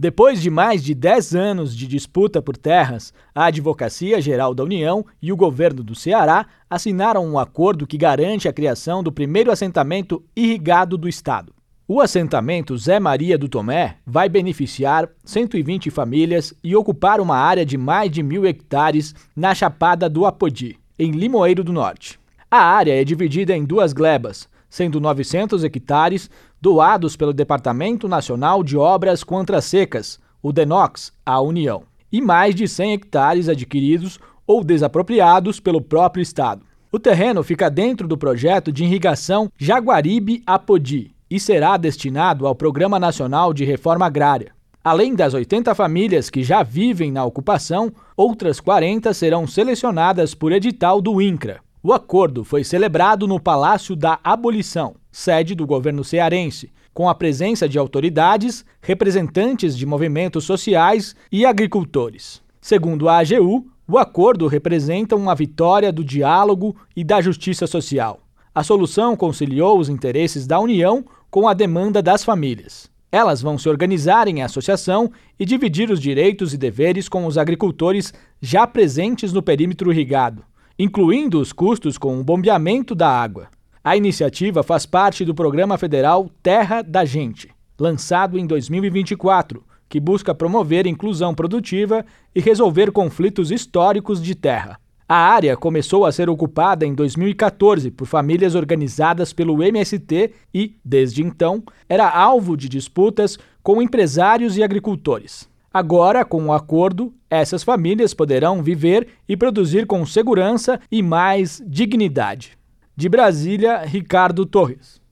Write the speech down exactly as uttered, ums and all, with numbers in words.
Depois de mais de dez anos de disputa por terras, a Advocacia Geral da União e o governo do Ceará assinaram um acordo que garante a criação do primeiro assentamento irrigado do estado. O assentamento Zé Maria do Tomé vai beneficiar cento e vinte famílias e ocupar uma área de mais de mil hectares na Chapada do Apodi, em Limoeiro do Norte. A área é dividida em duas glebas, sendo novecentos hectares doados pelo Departamento Nacional de Obras Contra Secas, o DENOX, à União, e mais de cem hectares adquiridos ou desapropriados pelo próprio estado. O terreno fica dentro do projeto de irrigação Jaguaribe-Apodi e será destinado ao Programa Nacional de Reforma Agrária. Além das oitenta famílias que já vivem na ocupação, outras quarenta serão selecionadas por edital do INCRA. O acordo foi celebrado no Palácio da Abolição, sede do governo cearense, com a presença de autoridades, representantes de movimentos sociais e agricultores. Segundo a A G U, o acordo representa uma vitória do diálogo e da justiça social. A solução conciliou os interesses da União com a demanda das famílias. Elas vão se organizar em associação e dividir os direitos e deveres com os agricultores já presentes no perímetro irrigado, incluindo os custos com o bombeamento da água. A iniciativa faz parte do Programa Federal Terra da Gente, lançado em dois mil e vinte e quatro, que busca promover inclusão produtiva e resolver conflitos históricos de terra. A área começou a ser ocupada em dois mil e quatorze por famílias organizadas pelo M S T e, desde então, era alvo de disputas com empresários e agricultores. Agora, com o acordo, essas famílias poderão viver e produzir com segurança e mais dignidade. De Brasília, Ricardo Torres.